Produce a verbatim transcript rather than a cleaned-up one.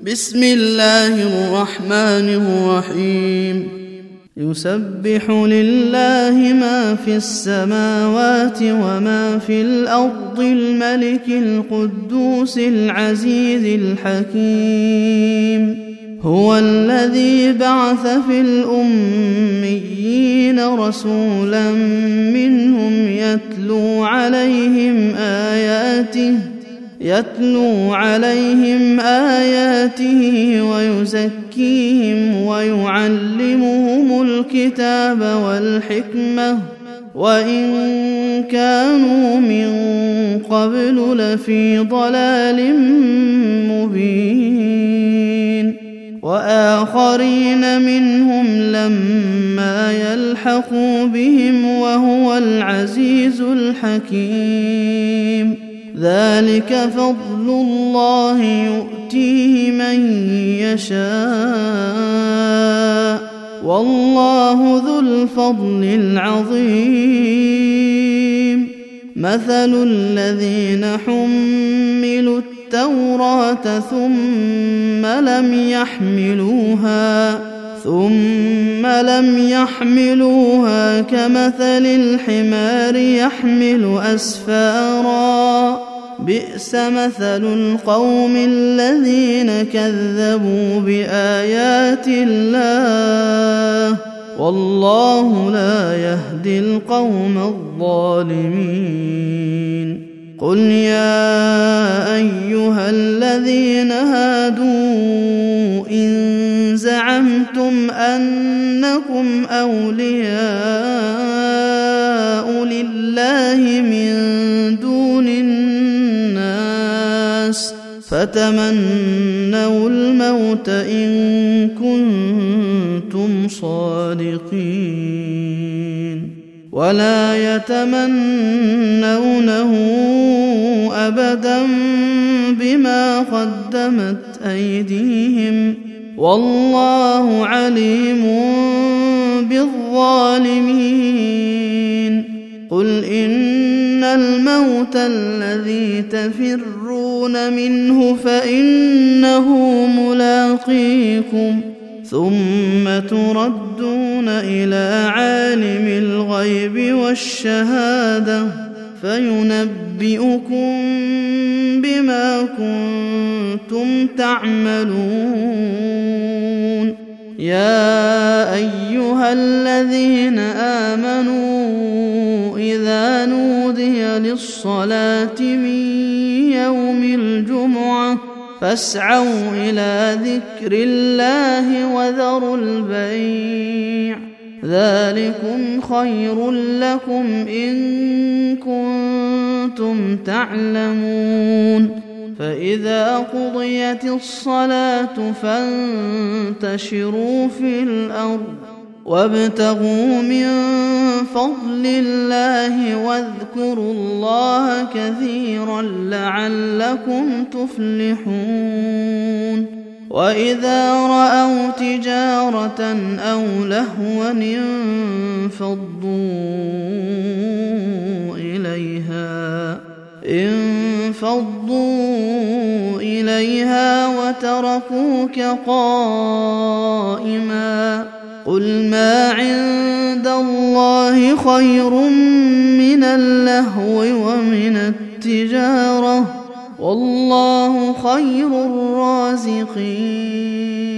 بسم الله الرحمن الرحيم يسبح لله ما في السماوات وما في الأرض الملك القدوس العزيز الحكيم هو الذي بعث في الأميين رسولا منهم يتلو عليهم آياته يتلو عليهم آياته ويزكيهم ويعلمهم الكتاب والحكمة وإن كانوا من قبل لفي ضلال مبين وآخرين منهم لما يلحقوا بهم وهو العزيز الحكيم ذلك فضل الله يؤتيه من يشاء والله ذو الفضل العظيم مثل الذين حملوا التوراة ثم لم يحملوها ثم لم يحملوها كمثل الحمار يحمل أسفارا بئس مثل القوم الذين كذبوا بآيات الله والله لا يهدي القوم الظالمين قل يا أيها الذين هادوا إن زعمتم أنكم أولياء لله من دون الناس فتمنوا الموت إن كنتم صادقين ولا يتمنونه أبدا بما قدمت أيديهم والله عليم بالظالمين قل إن الموت الذي تفرون منه فإنه ملاقيكم ثم تردون إلى عالم الغيب والشهادة فينبئكم بما كنتم تعملون يا أيها الذين آمنوا إذا نودي للصلاة من يوم الجمعة فاسعوا إلى ذكر الله وذروا البيع ذلكم خير لكم إن كنتم تعلمون فإذا قضيت الصلاة فانتشروا في الأرض وابتغوا من فضل الله واذكروا الله كثيرا لعلكم تفلحون وإذا رأوا تجارة أو لهوا انفضوا إليها انفضوا إليها وتركوك قائما قل ما عند الله خير من اللهو ومن التجارة والله خير الرازقين